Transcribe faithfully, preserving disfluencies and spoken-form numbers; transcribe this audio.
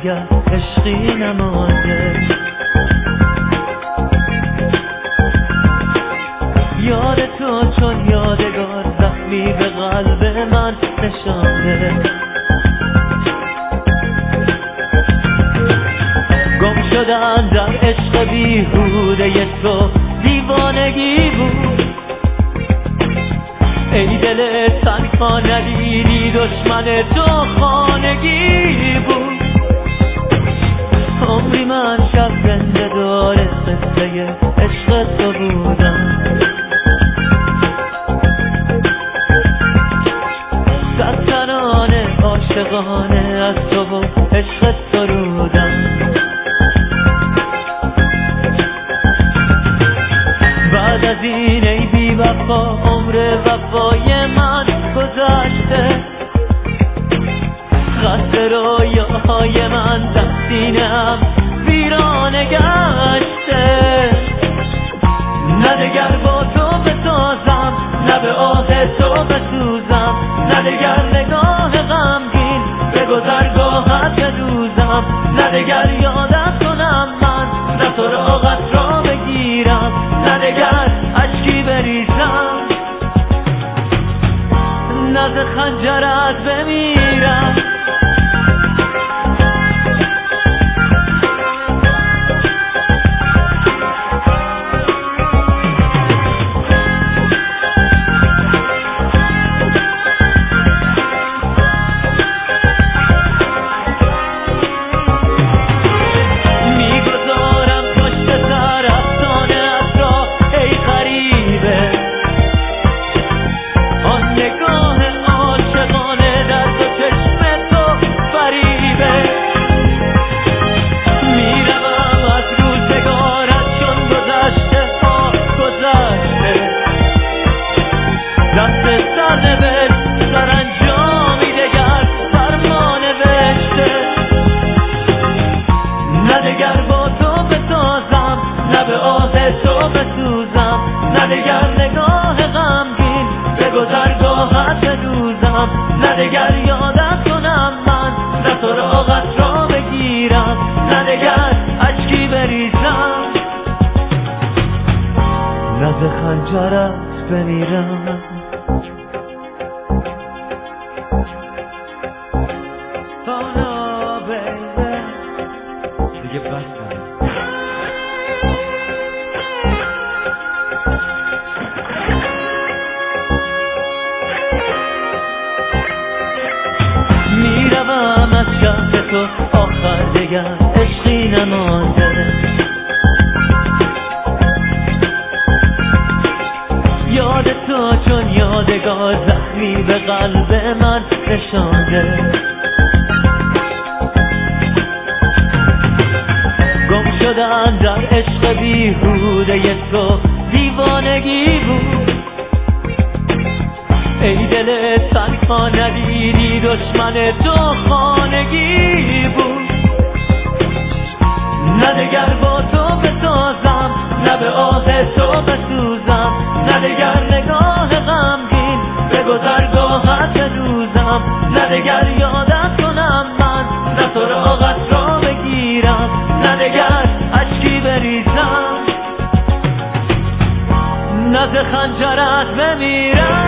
دگر عشقی نمانده. یاد تو چون یادگار زخمی به قلب من نشانده. گم شدن در عشق بیهوده تو دیوانگی بود. ای دل تنها ندیدی دشمن تو خانگی بود. عمری من شب زنده دار قصه عشق تو بودم. صد ترانه عاشقانه از تو و عشق سرودم. بعد از این ای بی وفا عمر وفای من گذشته. خسته رویاهای من در سینه‌ام ویرانه گشته. نه دگر با تو بسازم نه به آه تو بسوزم. نه دگر نگاه غمگین به گذرگاهت بدوزم. نه دگر یادت کنم من نه سراغت را بگیرم. نه دگر اشکی بریزم نه ز خنجرت بمیرم. نه دگر یادت کنم من نه سراغت را بگیرم. نه دگر اشکی بریزم نه ز خنجرت بمیرم. Oh no baby دیگه بس میروم از شهر تو آخر دگر عشقی نمانده. یاد تو چون یادگار زخمی به قلب من نشانده. گم شدن در عشق بیهوده تو دیوانگی بود. ای دل تنها ندیدی دشمن تو خانگی بود. نه دگر با تو بسازم نه به آه تو بسوزم. نه دگر نگاه غمگین به گذرگاهت بدوزم. نه دگر یادت کنم من نه سراغت را بگیرم. نه دگر اشکی بریزم نه ز خنجرت بمیرم.